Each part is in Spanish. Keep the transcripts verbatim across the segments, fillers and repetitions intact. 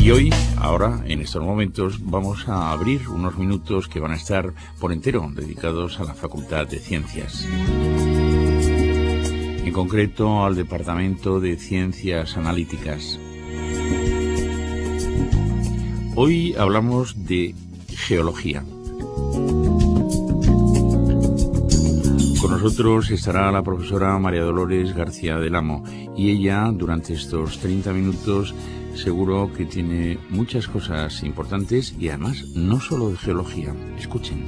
Y hoy, ahora, en estos momentos, vamos a abrir unos minutos que van a estar por entero dedicados a la Facultad de Ciencias. En concreto, al Departamento de Ciencias Analíticas. Hoy hablamos de geología. Con nosotros estará la profesora María Dolores García del Amo y ella, durante estos treinta minutos, seguro que tiene muchas cosas importantes y además no solo de geología. Escuchen.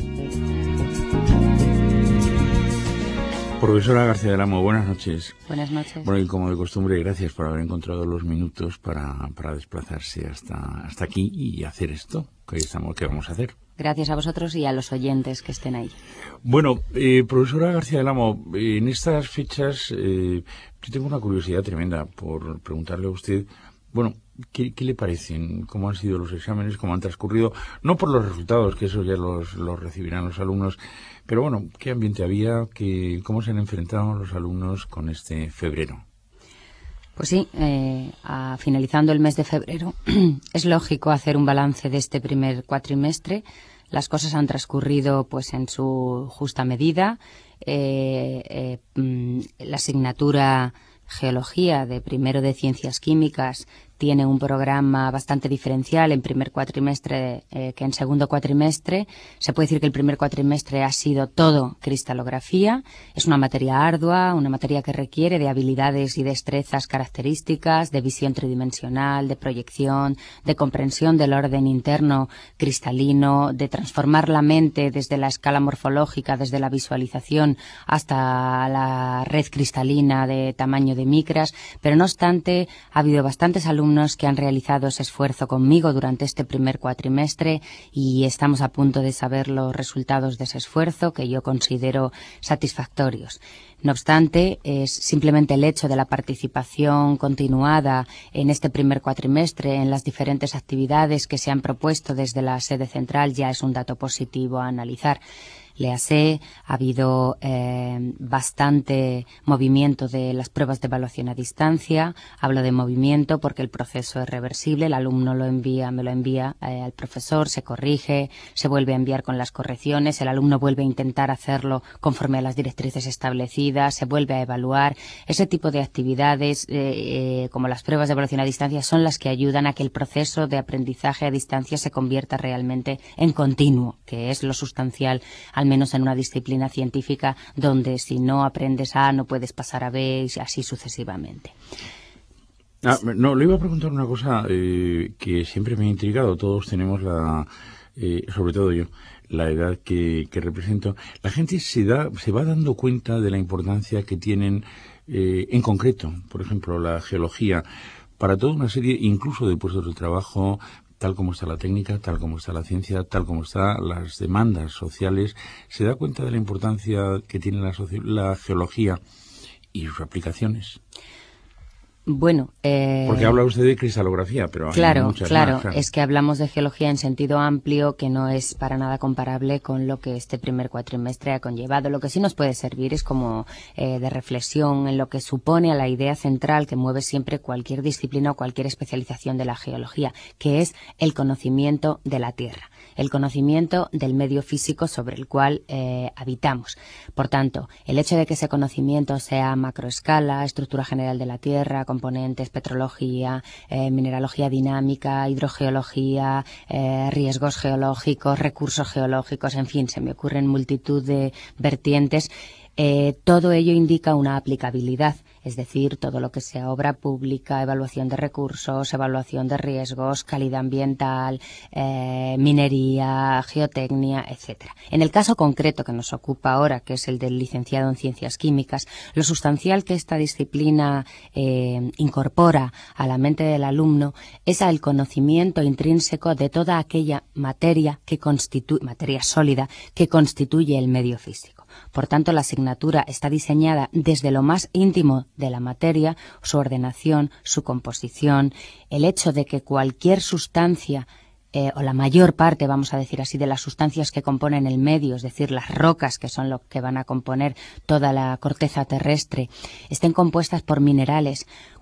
Profesora García del Amo, buenas noches. Buenas noches. Bueno, y como de costumbre, gracias por haber encontrado los minutos para, para desplazarse hasta, hasta aquí y hacer esto que hoy estamos, que vamos a hacer. Gracias a vosotros y a los oyentes que estén ahí. Bueno, eh, profesora García del Amo, eh, en estas fechas eh, yo tengo una curiosidad tremenda por preguntarle a usted, bueno, ¿qué, qué le parecen? ¿Cómo han sido los exámenes? ¿Cómo han transcurrido? No por los resultados, que eso ya los, los recibirán los alumnos, pero bueno, ¿qué ambiente había? ¿Qué, ¿Cómo se han enfrentado los alumnos con este febrero? Pues sí, eh, a, finalizando el mes de febrero, es lógico hacer un balance de este primer cuatrimestre. Las cosas han transcurrido pues en su justa medida. Eh, eh, la asignatura Geología de primero de Ciencias Químicas tiene un programa bastante diferencial en primer cuatrimestre eh, que en segundo cuatrimestre. Se puede decir que el primer cuatrimestre ha sido todo cristalografía. Es una materia ardua, una materia que requiere de habilidades y destrezas características, de visión tridimensional, de proyección, de comprensión del orden interno cristalino, de transformar la mente desde la escala morfológica, desde la visualización hasta la red cristalina de tamaño de micras. Pero no obstante, ha habido bastantes alumnos que han realizado ese esfuerzo conmigo durante este primer cuatrimestre y estamos a punto de saber los resultados de ese esfuerzo, que yo considero satisfactorios. No obstante, es simplemente el hecho de la participación continuada en este primer cuatrimestre en las diferentes actividades que se han propuesto desde la sede central ya es un dato positivo a analizar. Léase, ha habido eh, bastante movimiento de las pruebas de evaluación a distancia. Hablo de movimiento porque el proceso es reversible. El alumno lo envía, me lo envía eh, al profesor, se corrige, se vuelve a enviar con las correcciones. El alumno vuelve a intentar hacerlo conforme a las directrices establecidas, se vuelve a evaluar. Ese tipo de actividades, eh, eh, como las pruebas de evaluación a distancia, son las que ayudan a que el proceso de aprendizaje a distancia se convierta realmente en continuo, que es lo sustancial al menos en una disciplina científica donde si no aprendes A no puedes pasar a B y así sucesivamente. Ah, no, le iba a preguntar una cosa eh, que siempre me ha intrigado. Todos tenemos la, eh, sobre todo yo, la edad que, que represento. La gente se da, se va dando cuenta de la importancia que tienen, eh, en concreto, por ejemplo, la geología, para toda una serie, incluso de puestos de trabajo, tal como está la técnica, tal como está la ciencia, tal como están las demandas sociales. ¿Se da cuenta de la importancia que tiene la, la geología y sus aplicaciones? Bueno, eh... porque habla usted de cristalografía, pero hay claro, muchas claro, más, claro. Es que hablamos de geología en sentido amplio, que no es para nada comparable con lo que este primer cuatrimestre ha conllevado. Lo que sí nos puede servir es como eh, de reflexión en lo que supone a la idea central que mueve siempre cualquier disciplina o cualquier especialización de la geología, que es el conocimiento de la Tierra, el conocimiento del medio físico sobre el cual eh, habitamos. Por tanto, el hecho de que ese conocimiento sea a macroescala, estructura general de la Tierra, componentes, petrología, eh, mineralogía dinámica, hidrogeología, eh, riesgos geológicos, recursos geológicos, en fin, se me ocurren multitud de vertientes. Eh, todo ello indica una aplicabilidad, es decir, todo lo que sea obra pública, evaluación de recursos, evaluación de riesgos, calidad ambiental, eh, minería, geotecnia, etcétera. En el caso concreto que nos ocupa ahora, que es el del licenciado en Ciencias Químicas, lo sustancial que esta disciplina eh, incorpora a la mente del alumno es el conocimiento intrínseco de toda aquella materia que constituye, materia sólida, que constituye el medio físico. Por tanto, la asignatura está diseñada desde lo más íntimo de la materia, su ordenación, su composición, el hecho de que cualquier sustancia eh, o la mayor parte, vamos a decir así, de las sustancias que componen el medio, es decir, las rocas, que son lo que van a componer toda la corteza terrestre, estén compuestas por minerales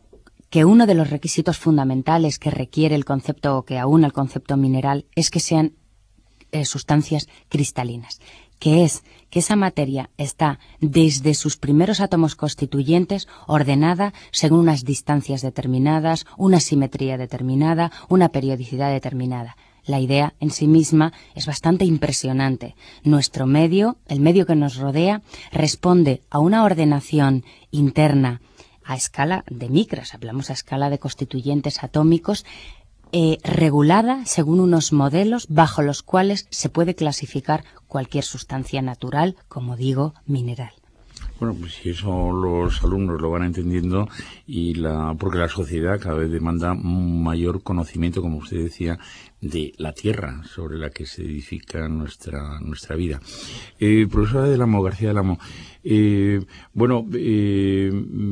que uno de los requisitos fundamentales que requiere el concepto o que aúna el concepto mineral es que sean eh, sustancias cristalinas, que es que esa materia está desde sus primeros átomos constituyentes ordenada según unas distancias determinadas, una simetría determinada, una periodicidad determinada. La idea en sí misma es bastante impresionante. Nuestro medio, el medio que nos rodea, responde a una ordenación interna a escala de micras, hablamos a escala de constituyentes atómicos, eh, regulada según unos modelos bajo los cuales se puede clasificar cualquier sustancia natural, como digo, mineral. Bueno, pues si eso los alumnos lo van entendiendo, y la porque la sociedad cada vez demanda un mayor conocimiento, como usted decía, de la tierra sobre la que se edifica nuestra nuestra vida. Eh, profesora del Amo, García del Amo, eh, bueno, eh,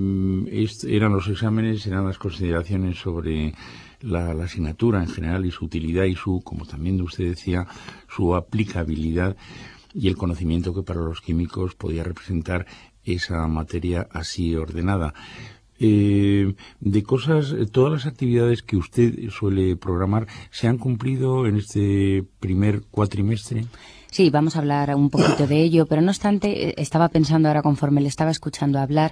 eran los exámenes, eran las consideraciones sobre la, la asignatura en general y su utilidad y su, como también usted decía, su aplicabilidad y el conocimiento que para los químicos podía representar esa materia así ordenada. Eh, de cosas, todas las actividades que usted suele programar, ¿se han cumplido en este primer cuatrimestre? Sí, vamos a hablar un poquito de ello, pero no obstante, estaba pensando ahora conforme le estaba escuchando hablar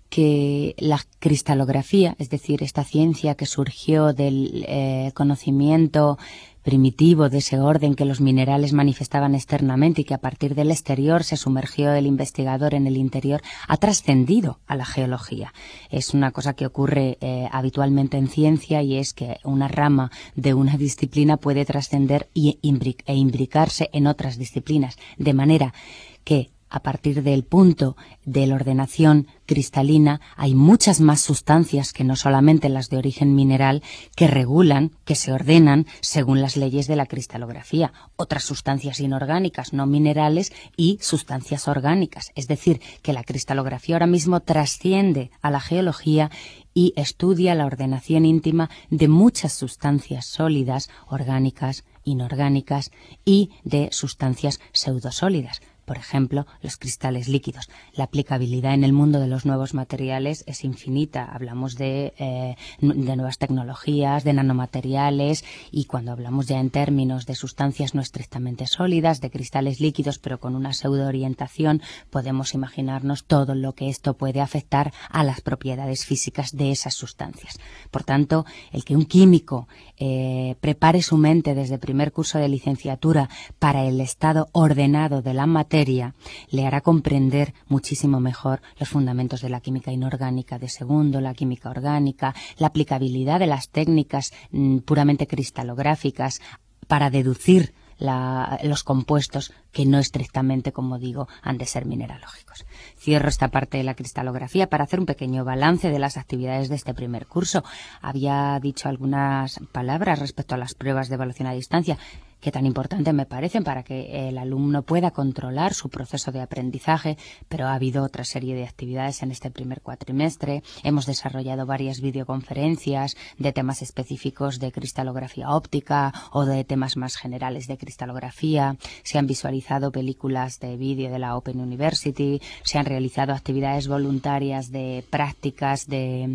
que la cristalografía, es decir, esta ciencia que surgió del eh, conocimiento primitivo de ese orden que los minerales manifestaban externamente y que a partir del exterior se sumergió el investigador en el interior, ha trascendido a la geología. Es una cosa que ocurre eh, habitualmente en ciencia, y es que una rama de una disciplina puede trascender y imbric- e imbricarse en otras disciplinas, de manera que a partir del punto de la ordenación cristalina hay muchas más sustancias que no solamente las de origen mineral que regulan, que se ordenan según las leyes de la cristalografía. Otras sustancias inorgánicas, no minerales, y sustancias orgánicas. Es decir, que la cristalografía ahora mismo trasciende a la geología y estudia la ordenación íntima de muchas sustancias sólidas, orgánicas, inorgánicas y de sustancias pseudosólidas. Por ejemplo, los cristales líquidos. La aplicabilidad en el mundo de los nuevos materiales es infinita. Hablamos de, eh, de nuevas tecnologías, de nanomateriales, y cuando hablamos ya en términos de sustancias no estrictamente sólidas, de cristales líquidos, pero con una pseudoorientación, podemos imaginarnos todo lo que esto puede afectar a las propiedades físicas de esas sustancias. Por tanto, el que un químico eh, prepare su mente desde primer curso de licenciatura para el estado ordenado de la materia, le hará comprender muchísimo mejor los fundamentos de la química inorgánica de segundo, la química orgánica, la aplicabilidad de las técnicas mm, puramente cristalográficas para deducir la, los compuestos que no estrictamente, como digo, han de ser mineralógicos. Cierro esta parte de la cristalografía para hacer un pequeño balance de las actividades de este primer curso. Había dicho algunas palabras respecto a las pruebas de evaluación a distancia, que tan importantes me parecen para que el alumno pueda controlar su proceso de aprendizaje, pero ha habido otra serie de actividades en este primer cuatrimestre. Hemos desarrollado varias videoconferencias de temas específicos de cristalografía óptica o de temas más generales de cristalografía. Se han visualizado películas de vídeo de la Open University, se han realizado actividades voluntarias de prácticas de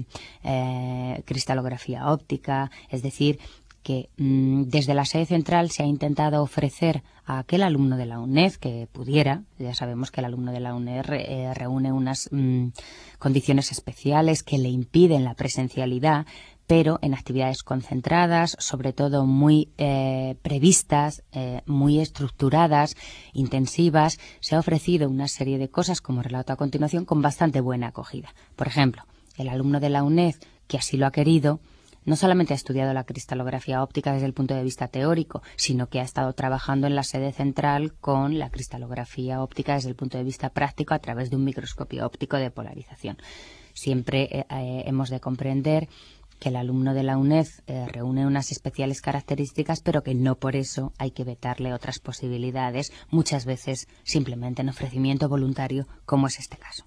eh, cristalografía óptica, es decir, que mmm, desde la sede central se ha intentado ofrecer a aquel alumno de la UNED que pudiera. Ya sabemos que el alumno de la UNED eh, reúne unas mmm, condiciones especiales que le impiden la presencialidad, pero en actividades concentradas, sobre todo muy eh, previstas, eh, muy estructuradas, intensivas, se ha ofrecido una serie de cosas, como relato a continuación, con bastante buena acogida. Por ejemplo, el alumno de la UNED, que así lo ha querido, no solamente ha estudiado la cristalografía óptica desde el punto de vista teórico, sino que ha estado trabajando en la sede central con la cristalografía óptica desde el punto de vista práctico a través de un microscopio óptico de polarización. Siempre eh, eh, hemos de comprender que el alumno de la UNED eh, reúne unas especiales características, pero que no por eso hay que vetarle otras posibilidades, muchas veces simplemente en ofrecimiento voluntario, como es este caso.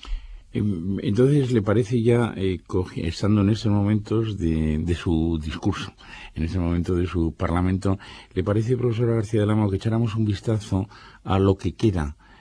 Entonces, ¿le parece ya, eh, estando en estos momentos de, de su discurso, en este momento de su parlamento, le parece, profesora García del Amo, que echáramos un vistazo a lo que queda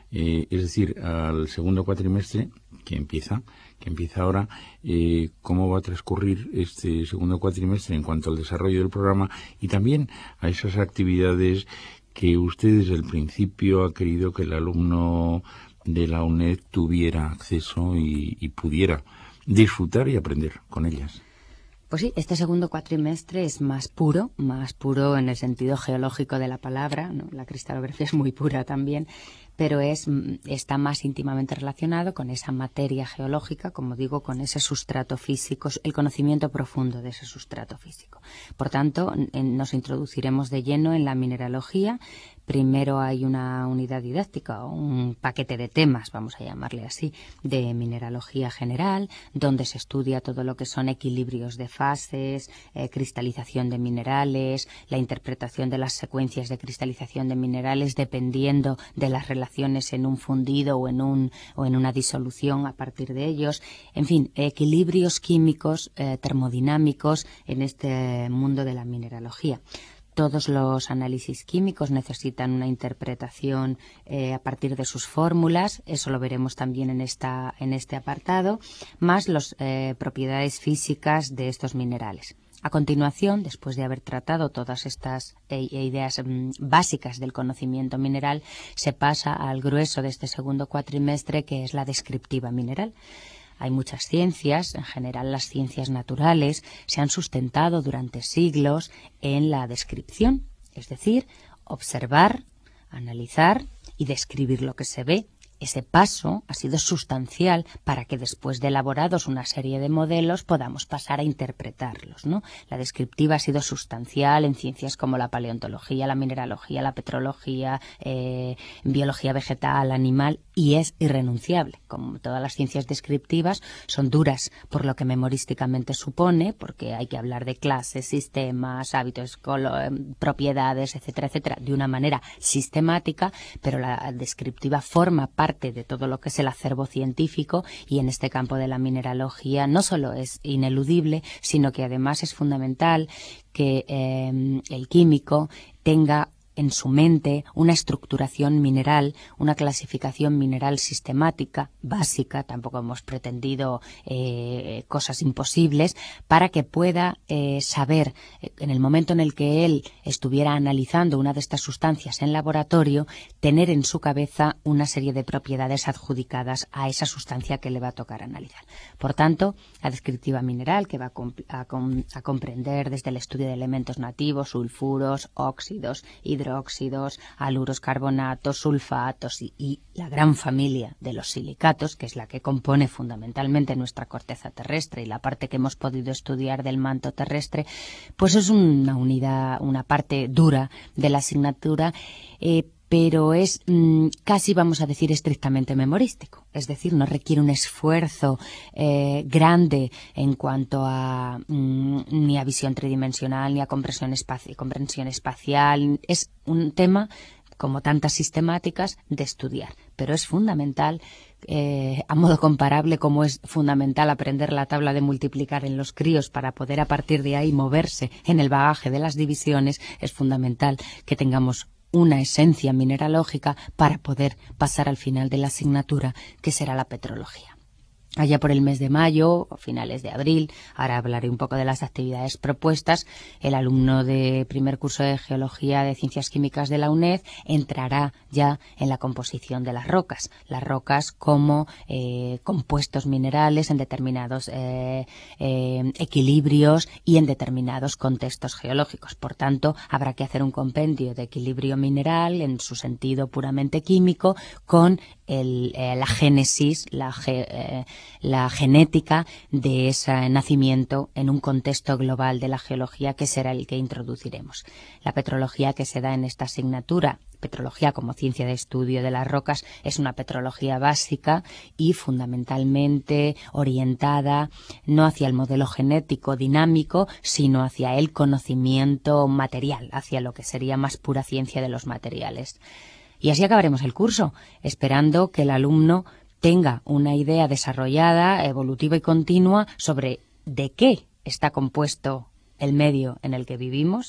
Eh, es decir, al segundo cuatrimestre, que empieza, que empieza ahora, eh, cómo va a transcurrir este segundo cuatrimestre en cuanto al desarrollo del programa y también a esas actividades que usted desde el principio ha querido que el alumno de la UNED tuviera acceso y, y pudiera disfrutar y aprender con ellas. Pues sí, este segundo cuatrimestre es más puro, más puro en el sentido geológico de la palabra, ¿no? La cristalografía es muy pura también, pero es está más íntimamente relacionado con esa materia geológica, como digo, con ese sustrato físico, el conocimiento profundo de ese sustrato físico. Por tanto, en, nos introduciremos de lleno en la mineralogía. Primero hay una unidad didáctica, o un paquete de temas, vamos a llamarle así, de mineralogía general, donde se estudia todo lo que son equilibrios de fases, eh, cristalización de minerales, la interpretación de las secuencias de cristalización de minerales dependiendo de las relaciones en un fundido o en un o en una disolución a partir de ellos. En fin, equilibrios químicos, eh, termodinámicos en este mundo de la mineralogía. Todos los análisis químicos necesitan una interpretación eh, a partir de sus fórmulas, eso lo veremos también en esta en este apartado, más las eh, propiedades físicas de estos minerales. A continuación, después de haber tratado todas estas eh, ideas mm, básicas del conocimiento mineral, se pasa al grueso de este segundo cuatrimestre, que es la descriptiva mineral. Hay muchas ciencias, en general las ciencias naturales, se han sustentado durante siglos en la descripción, es decir, observar, analizar y describir lo que se ve. Ese paso ha sido sustancial para que después de elaborados una serie de modelos podamos pasar a interpretarlos, ¿no? La descriptiva ha sido sustancial en ciencias como la paleontología, la mineralogía, la petrología, eh, biología vegetal, animal, y es irrenunciable. Como todas las ciencias descriptivas, son duras por lo que memorísticamente supone, porque hay que hablar de clases, sistemas, hábitos, propiedades, etcétera, etcétera, de una manera sistemática, pero la descriptiva forma parte parte de todo lo que es el acervo científico, y en este campo de la mineralogía no solo es ineludible, sino que además es fundamental que eh, el químico tenga en su mente una estructuración mineral, una clasificación mineral sistemática, básica, tampoco hemos pretendido eh, cosas imposibles, para que pueda eh, saber, en el momento en el que él estuviera analizando una de estas sustancias en laboratorio, tener en su cabeza una serie de propiedades adjudicadas a esa sustancia que le va a tocar analizar. Por tanto, la descriptiva mineral, que va a, a, a comprender desde el estudio de elementos nativos, sulfuros, óxidos, hidróxidos, hidróxidos, aluros, carbonatos, sulfatos y, y la gran familia de los silicatos, que es la que compone fundamentalmente nuestra corteza terrestre y la parte que hemos podido estudiar del manto terrestre, pues es una unidad, una parte dura de la asignatura, eh, pero es mmm, casi, vamos a decir, estrictamente memorístico. Es decir, no requiere un esfuerzo eh, grande en cuanto a mmm, ni a visión tridimensional, ni a comprensión, espaci- comprensión espacial. Es un tema, como tantas sistemáticas, de estudiar. Pero es fundamental, eh, a modo comparable, como es fundamental aprender la tabla de multiplicar en los críos para poder a partir de ahí moverse en el bagaje de las divisiones, es fundamental que tengamos una esencia mineralógica para poder pasar al final de la asignatura, que será la petrología. Allá por el mes de mayo o finales de abril, ahora hablaré un poco de las actividades propuestas, el alumno de primer curso de Geología de Ciencias Químicas de la UNED entrará ya en la composición de las rocas. Las rocas como eh, compuestos minerales en determinados eh, eh, equilibrios y en determinados contextos geológicos. Por tanto, habrá que hacer un compendio de equilibrio mineral en su sentido puramente químico con el, eh, la génesis, la ge, eh, la genética de ese nacimiento en un contexto global de la geología, que será el que introduciremos. La petrología que se da en esta asignatura, petrología como ciencia de estudio de las rocas, es una petrología básica y fundamentalmente orientada no hacia el modelo genético dinámico, sino hacia el conocimiento material, hacia lo que sería más pura ciencia de los materiales. Y así acabaremos el curso, esperando que el alumno tenga una idea desarrollada, evolutiva y continua sobre de qué está compuesto el medio en el que vivimos,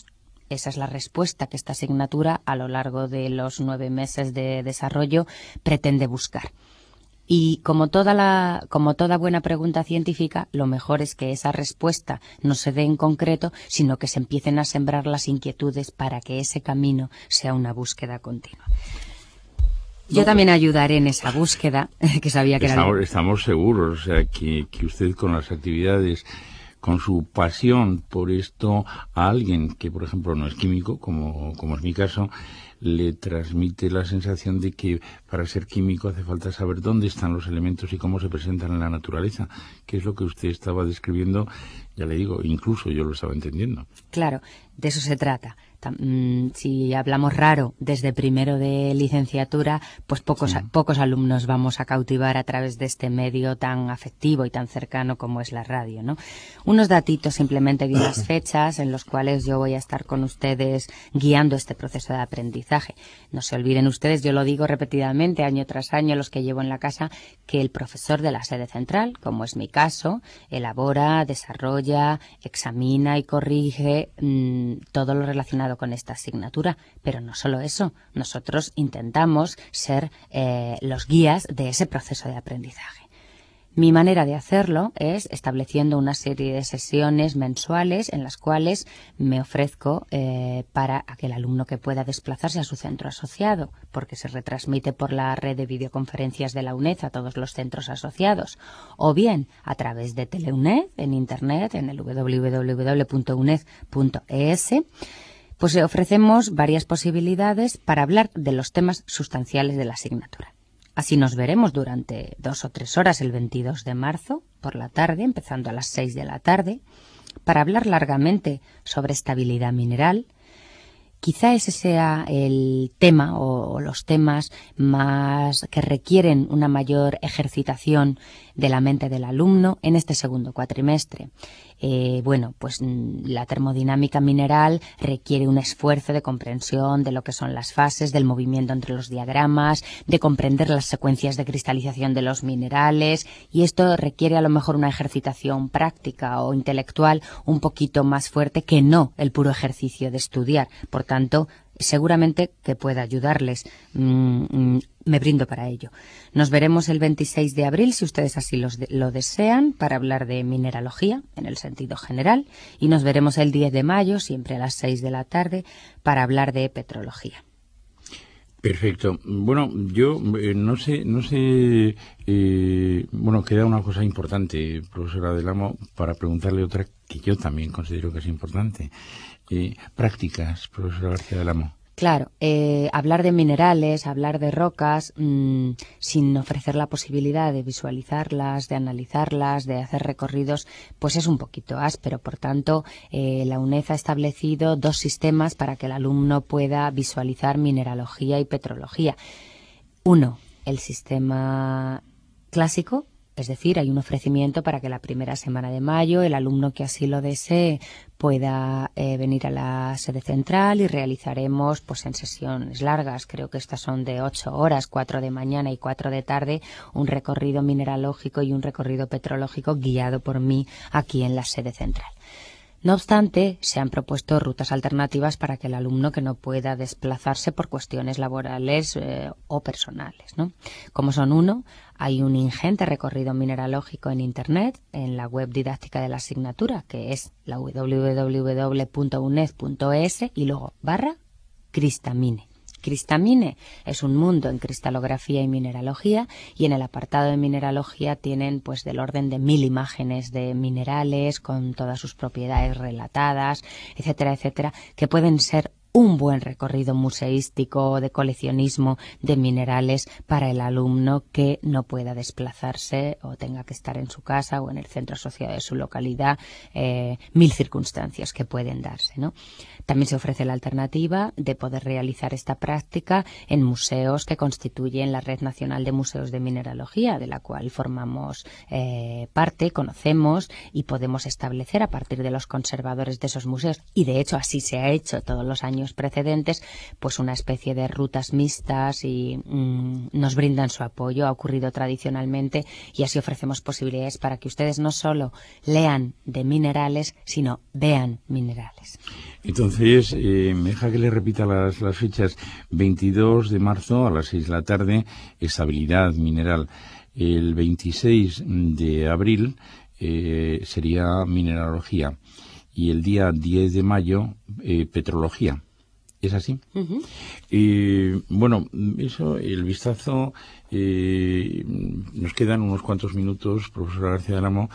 Esa es la respuesta que esta asignatura, a lo largo de los nueve meses de desarrollo, pretende buscar. Y como toda la, como toda buena pregunta científica, lo mejor es que esa respuesta no se dé en concreto, sino que se empiecen a sembrar las inquietudes para que ese camino sea una búsqueda continua. Yo no, también ayudaré en esa búsqueda, que sabía que estamos, era... Estamos seguros, o sea, que, que usted con las actividades, con su pasión por esto, a alguien que, por ejemplo, no es químico, como, como es mi caso, le transmite la sensación de que para ser químico hace falta saber dónde están los elementos y cómo se presentan en la naturaleza, que es lo que usted estaba describiendo, ya le digo, incluso yo lo estaba entendiendo. Claro, de eso se trata. Si hablamos raro desde primero de licenciatura, pues pocos, sí. pocos alumnos vamos a cautivar a través de este medio tan afectivo y tan cercano como es la radio, ¿no? Unos datitos simplemente de unas fechas en los cuales yo voy a estar con ustedes guiando este proceso de aprendizaje. No se olviden ustedes, yo lo digo repetidamente año tras año, los que llevo en la casa, que el profesor de la sede central, como es mi caso, elabora, desarrolla, examina y corrige mmm, todo lo relacionado con esta asignatura, pero no solo eso, nosotros intentamos ser eh, los guías de ese proceso de aprendizaje. Mi manera de hacerlo es estableciendo una serie de sesiones mensuales en las cuales me ofrezco eh, para aquel alumno que pueda desplazarse a su centro asociado, porque se retransmite por la red de videoconferencias de la UNED a todos los centros asociados, o bien a través de TeleUNED en internet, en el doble u doble u doble u punto uned punto e s. Pues ofrecemos varias posibilidades para hablar de los temas sustanciales de la asignatura. Así nos veremos durante dos o tres horas el veintidós de marzo por la tarde, empezando a las seis de la tarde, para hablar largamente sobre estabilidad mineral. Quizá ese sea el tema o, o los temas más que requieren una mayor ejercitación de la mente del alumno en este segundo cuatrimestre. Eh, bueno, pues la termodinámica mineral requiere un esfuerzo de comprensión de lo que son las fases, del movimiento entre los diagramas, de comprender las secuencias de cristalización de los minerales, y esto requiere a lo mejor una ejercitación práctica o intelectual un poquito más fuerte que no el puro ejercicio de estudiar. Por tanto, seguramente que pueda ayudarles. Mm, me brindo para ello. Nos veremos el veintiséis de abril, si ustedes así los de, lo desean, para hablar de mineralogía en el sentido general, y nos veremos el diez de mayo, siempre a las seis de la tarde, para hablar de petrología. Perfecto. Bueno, yo eh, no sé, no sé, eh, bueno, queda una cosa importante, profesora Del Amo, para preguntarle otra que yo también considero que es importante. Eh, prácticas, profesora García Del Amo. Claro, eh, hablar de minerales, hablar de rocas, mmm, sin ofrecer la posibilidad de visualizarlas, de analizarlas, de hacer recorridos, pues es un poquito áspero. Por tanto, eh, la UNED ha establecido dos sistemas para que el alumno pueda visualizar mineralogía y petrología. Uno, el sistema clásico. Es decir, hay un ofrecimiento para que la primera semana de mayo el alumno que así lo desee pueda eh, venir a la sede central y realizaremos pues en sesiones largas, creo que estas son de ocho horas, cuatro de mañana y cuatro de tarde, un recorrido mineralógico y un recorrido petrológico guiado por mí aquí en la sede central. No obstante, se han propuesto rutas alternativas para que el alumno que no pueda desplazarse por cuestiones laborales eh, o personales, ¿no? Como son uno, hay un ingente recorrido mineralógico en Internet, en la web didáctica de la asignatura, que es la doble u doble u doble u punto uned punto e s, y luego barra Cristamine. Cristamine es un mundo en cristalografía y mineralogía, y en el apartado de mineralogía tienen pues del orden de mil imágenes de minerales con todas sus propiedades relatadas, etcétera, etcétera, que pueden ser un buen recorrido museístico de coleccionismo de minerales para el alumno que no pueda desplazarse o tenga que estar en su casa o en el centro asociado de su localidad, eh, mil circunstancias que pueden darse, ¿no? También se ofrece la alternativa de poder realizar esta práctica en museos que constituyen la Red Nacional de Museos de Mineralogía, de la cual formamos eh, parte, conocemos y podemos establecer a partir de los conservadores de esos museos, y de hecho así se ha hecho todos los años años precedentes, pues una especie de rutas mixtas y mmm, nos brindan su apoyo. Ha ocurrido tradicionalmente y así ofrecemos posibilidades para que ustedes no solo lean de minerales, sino vean minerales. Entonces, eh, me deja que le repita las, las fechas. veintidós de marzo a las seis de la tarde, estabilidad mineral. El veintiséis de abril eh, sería mineralogía. Y el día diez de mayo, eh, petrología. ¿Es así? Uh-huh. Eh, bueno, eso, el vistazo, eh, nos quedan unos cuantos minutos, profesora García del Amo,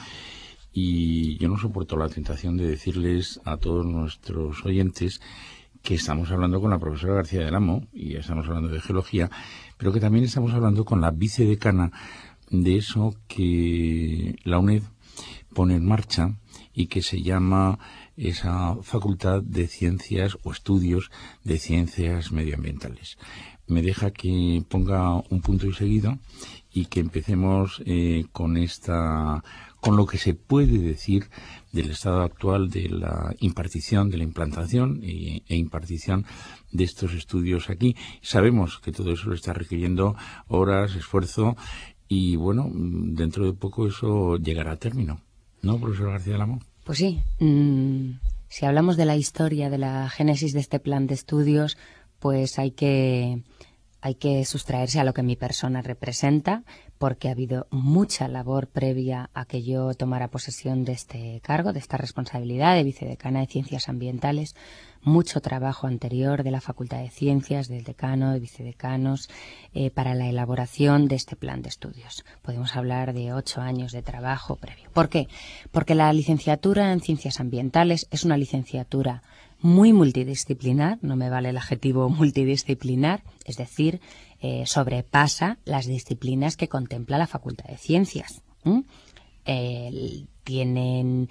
y yo no soporto la tentación de decirles a todos nuestros oyentes que estamos hablando con la profesora García del Amo, y estamos hablando de geología, pero que también estamos hablando con la vicedecana de eso que la UNED pone en marcha y que se llama esa Facultad de Ciencias o Estudios de Ciencias Medioambientales. Me deja que ponga un punto y seguido y que empecemos eh, con esta, con lo que se puede decir del estado actual de la impartición, de la implantación e, e impartición de estos estudios aquí. Sabemos que todo eso le está requiriendo horas, esfuerzo y, bueno, dentro de poco eso llegará a término. ¿No, profesor García del Amo? Pues sí. Mmm, si hablamos de la historia, de la génesis de este plan de estudios, pues hay que, hay que sustraerse a lo que mi persona representa, porque ha habido mucha labor previa a que yo tomara posesión de este cargo, de esta responsabilidad de vicedecana de Ciencias Ambientales, mucho trabajo anterior de la Facultad de Ciencias, del decano, de vicedecanos, eh, para la elaboración de este plan de estudios. Podemos hablar de ocho años de trabajo previo. ¿Por qué? Porque la licenciatura en Ciencias Ambientales es una licenciatura muy multidisciplinar, no me vale el adjetivo multidisciplinar, es decir, eh, sobrepasa las disciplinas que contempla la Facultad de Ciencias. ¿Mm? Eh, tienen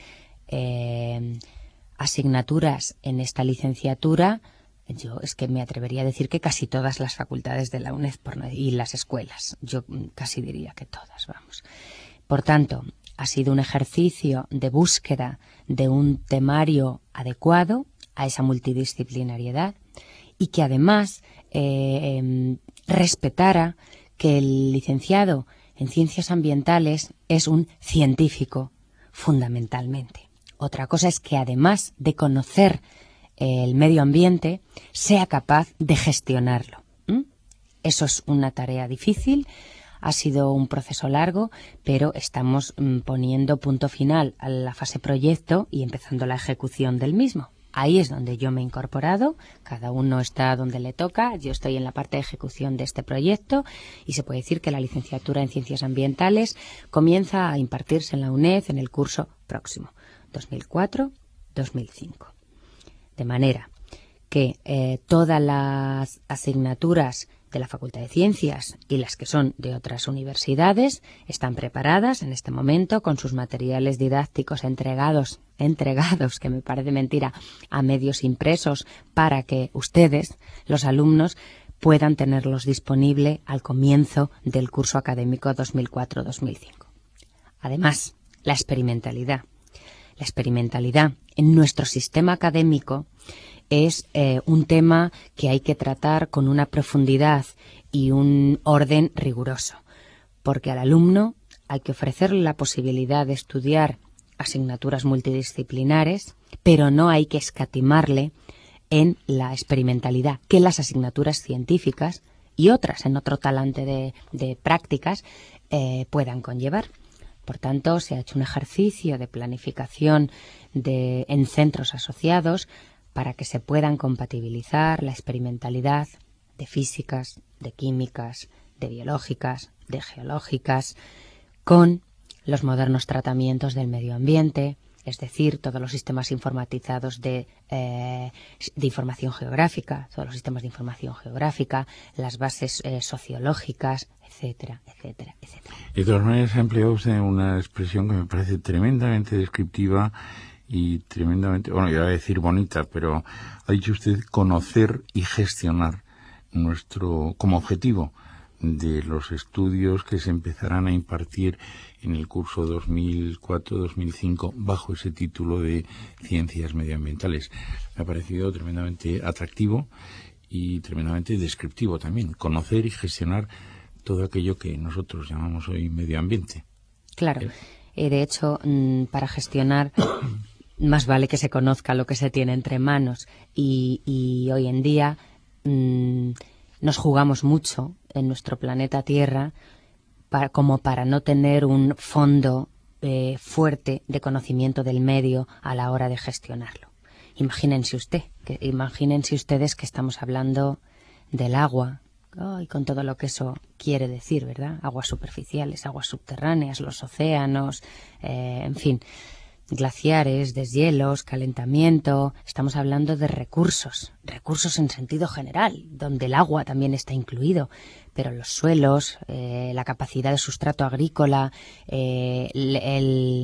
eh, asignaturas en esta licenciatura, yo es que me atrevería a decir que casi todas las facultades de la UNED por no, y las escuelas, yo casi diría que todas, vamos. Por tanto, ha sido un ejercicio de búsqueda de un temario adecuado a esa multidisciplinariedad y que además eh, eh, respetara que el licenciado en Ciencias Ambientales es un científico fundamentalmente. Otra cosa es que además de conocer eh, el medio ambiente, sea capaz de gestionarlo. ¿Mm? Eso es una tarea difícil. Ha sido un proceso largo, pero estamos mm, poniendo punto final a la fase proyecto y empezando la ejecución del mismo. Ahí es donde yo me he incorporado, cada uno está donde le toca, yo estoy en la parte de ejecución de este proyecto y se puede decir que la licenciatura en Ciencias Ambientales comienza a impartirse en la UNED en el curso próximo, dos mil cuatro dos mil cinco. De manera que eh, todas las asignaturas de la Facultad de Ciencias y las que son de otras universidades están preparadas en este momento con sus materiales didácticos entregados, entregados, que me parece mentira, a medios impresos para que ustedes, los alumnos, puedan tenerlos disponible al comienzo del curso académico dos mil cuatro dos mil cinco. Además, la experimentalidad. La experimentalidad en nuestro sistema académico es eh, un tema que hay que tratar con una profundidad y un orden riguroso, porque al alumno hay que ofrecerle la posibilidad de estudiar asignaturas multidisciplinares, pero no hay que escatimarle en la experimentalidad que las asignaturas científicas y otras en otro talante de, de prácticas eh, puedan conllevar. Por tanto, se ha hecho un ejercicio de planificación de, en centros asociados para que se puedan compatibilizar la experimentalidad de físicas, de químicas, de biológicas, de geológicas, con los modernos tratamientos del medio ambiente, es decir, todos los sistemas informatizados de, eh, de información geográfica, todos los sistemas de información geográfica, las bases eh, sociológicas, etcétera, etcétera, etcétera. De todas maneras, ha empleado usted una expresión que me parece tremendamente descriptiva y tremendamente, bueno, yo iba a decir bonita, pero ha dicho usted conocer y gestionar nuestro, como objetivo, de los estudios que se empezarán a impartir en el curso dos mil cuatro dos mil cinco bajo ese título de Ciencias Medioambientales. Me ha parecido tremendamente atractivo y tremendamente descriptivo también, conocer y gestionar todo aquello que nosotros llamamos hoy medio ambiente. Claro, eh, de hecho, mmm, para gestionar más vale que se conozca lo que se tiene entre manos y, y hoy en día mmm, nos jugamos mucho en nuestro planeta Tierra para, como para no tener un fondo eh, fuerte de conocimiento del medio a la hora de gestionarlo. Imagínense usted, que, imagínense ustedes que estamos hablando del agua, oh, y con todo lo que eso quiere decir, ¿verdad? Aguas superficiales, aguas subterráneas, los océanos, eh, en fin, glaciares, deshielos, calentamiento. Estamos hablando de recursos, recursos en sentido general, donde el agua también está incluido, pero los suelos, eh, la capacidad de sustrato agrícola, eh, el, el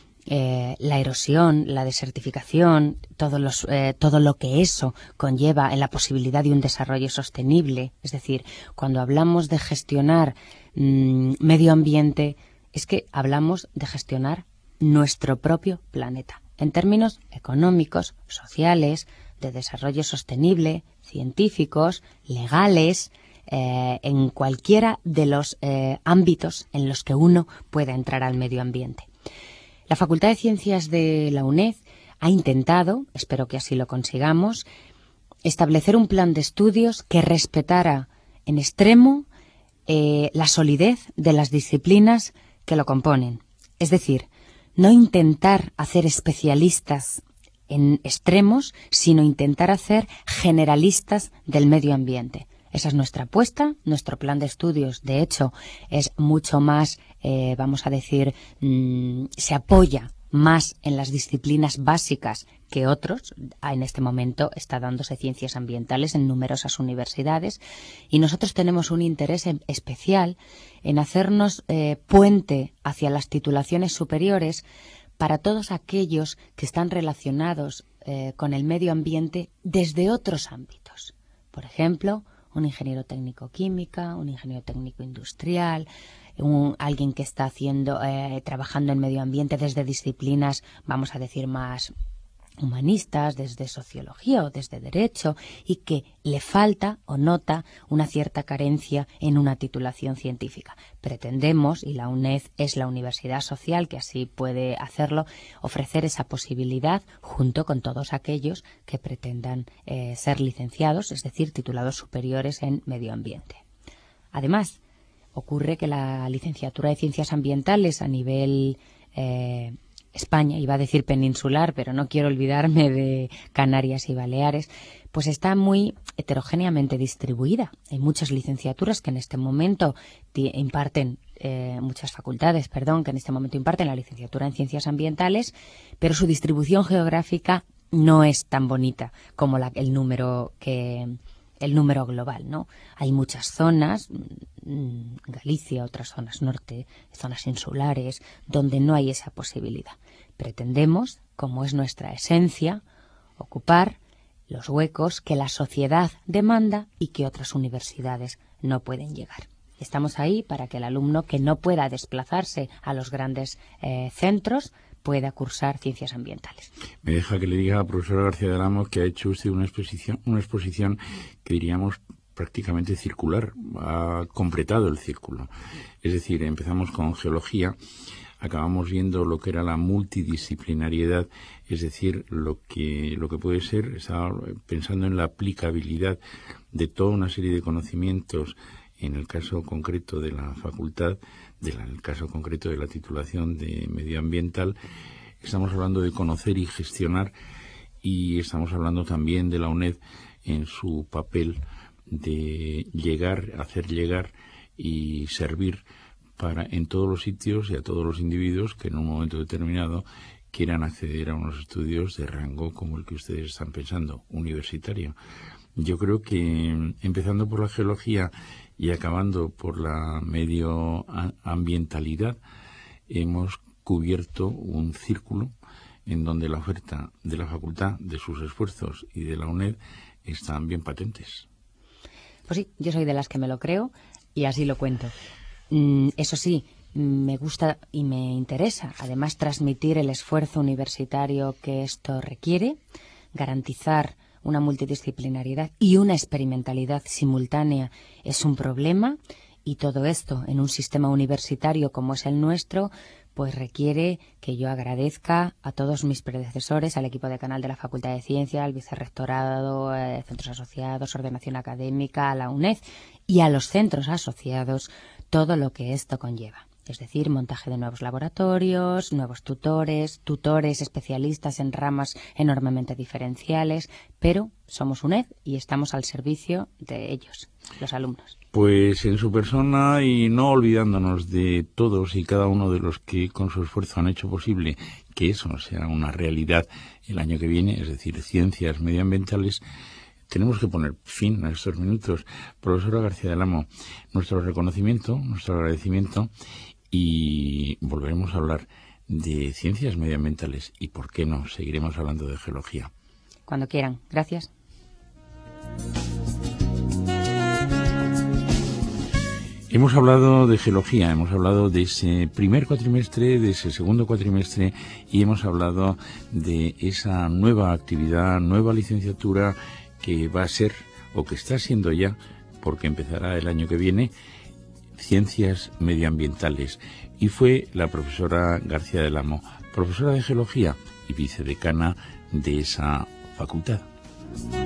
Eh, la erosión, la desertificación, todo, los, eh, todo lo que eso conlleva en la posibilidad de un desarrollo sostenible. Es decir, cuando hablamos de gestionar mmm, medio ambiente, es que hablamos de gestionar nuestro propio planeta, en términos económicos, sociales, de desarrollo sostenible, científicos, legales, eh, en cualquiera de los eh, ámbitos en los que uno pueda entrar al medio ambiente. La Facultad de Ciencias de la UNED ha intentado, espero que así lo consigamos, establecer un plan de estudios que respetara en extremo eh, la solidez de las disciplinas que lo componen. Es decir, no intentar hacer especialistas en extremos, sino intentar hacer generalistas del medio ambiente. Esa es nuestra apuesta, nuestro plan de estudios, de hecho, es mucho más, eh, vamos a decir, mmm, se apoya más en las disciplinas básicas que otros. En este momento está dándose ciencias ambientales en numerosas universidades y nosotros tenemos un interés especial en hacernos eh, puente hacia las titulaciones superiores para todos aquellos que están relacionados eh, con el medio ambiente desde otros ámbitos. Por ejemplo, un ingeniero técnico química, un ingeniero técnico industrial, un, alguien que está haciendo, eh, trabajando en medio ambiente desde disciplinas, vamos a decir, más humanistas, desde sociología o desde derecho, y que le falta o nota una cierta carencia en una titulación científica. Pretendemos, y la UNED es la universidad social que así puede hacerlo, ofrecer esa posibilidad junto con todos aquellos que pretendan eh, ser licenciados, es decir, titulados superiores en medio ambiente. Además, ocurre que la licenciatura de Ciencias Ambientales a nivel eh, España, iba a decir peninsular, pero no quiero olvidarme de Canarias y Baleares, pues está muy heterogéneamente distribuida. Hay muchas licenciaturas que en este momento imparten, eh, muchas facultades, perdón, que en este momento imparten la licenciatura en Ciencias Ambientales, pero su distribución geográfica no es tan bonita como la, el número que... el número global, ¿no? Hay muchas zonas, Galicia, otras zonas norte, zonas insulares, donde no hay esa posibilidad. Pretendemos, como es nuestra esencia, ocupar los huecos que la sociedad demanda y que otras universidades no pueden llegar. Estamos ahí para que el alumno que no pueda desplazarse a los grandes eh, centros pueda cursar ciencias ambientales. Me deja que le diga a la profesora García de Lamos que ha hecho usted una exposición, una exposición que diríamos prácticamente circular, ha completado el círculo. Es decir, empezamos con geología, acabamos viendo lo que era la multidisciplinariedad, es decir, lo que, lo que puede ser, estaba pensando en la aplicabilidad de toda una serie de conocimientos en el caso concreto de la facultad, en el caso concreto de la titulación de medioambiental. Estamos hablando de conocer y gestionar y estamos hablando también de la UNED en su papel de llegar, hacer llegar y servir para en todos los sitios y a todos los individuos que en un momento determinado quieran acceder a unos estudios de rango como el que ustedes están pensando, universitario. Yo creo que empezando por la geología y acabando por la medioambientalidad, hemos cubierto un círculo en donde la oferta de la facultad, de sus esfuerzos y de la UNED están bien patentes. Pues sí, yo soy de las que me lo creo. y así lo cuento. Mm, eso sí, me gusta y me interesa, además, transmitir el esfuerzo universitario que esto requiere, garantizar una multidisciplinaridad y una experimentalidad simultánea es un problema, y todo esto en un sistema universitario como es el nuestro, pues requiere que yo agradezca a todos mis predecesores, al equipo de canal de la Facultad de Ciencia, al vicerrectorado, eh, centros asociados, ordenación académica, a la UNED y a los centros asociados, todo lo que esto conlleva. Es decir, montaje de nuevos laboratorios, nuevos tutores, tutores especialistas en ramas enormemente diferenciales, pero somos UNED y estamos al servicio de ellos, los alumnos. Pues en su persona, y no olvidándonos de todos y cada uno de los que con su esfuerzo han hecho posible que eso sea una realidad el año que viene, es decir, ciencias medioambientales, tenemos que poner fin a estos minutos. Profesora García del Amo, nuestro reconocimiento, nuestro agradecimiento, y volveremos a hablar de ciencias medioambientales y, ¿por qué no?, seguiremos hablando de geología. Cuando quieran. Gracias. Hemos hablado de geología, hemos hablado de ese primer cuatrimestre, de ese segundo cuatrimestre, y hemos hablado de esa nueva actividad, nueva licenciatura que va a ser, o que está siendo ya, porque empezará el año que viene, Ciencias Medioambientales. Y fue la profesora García del Amo, profesora de geología y vicedecana de esa facultad.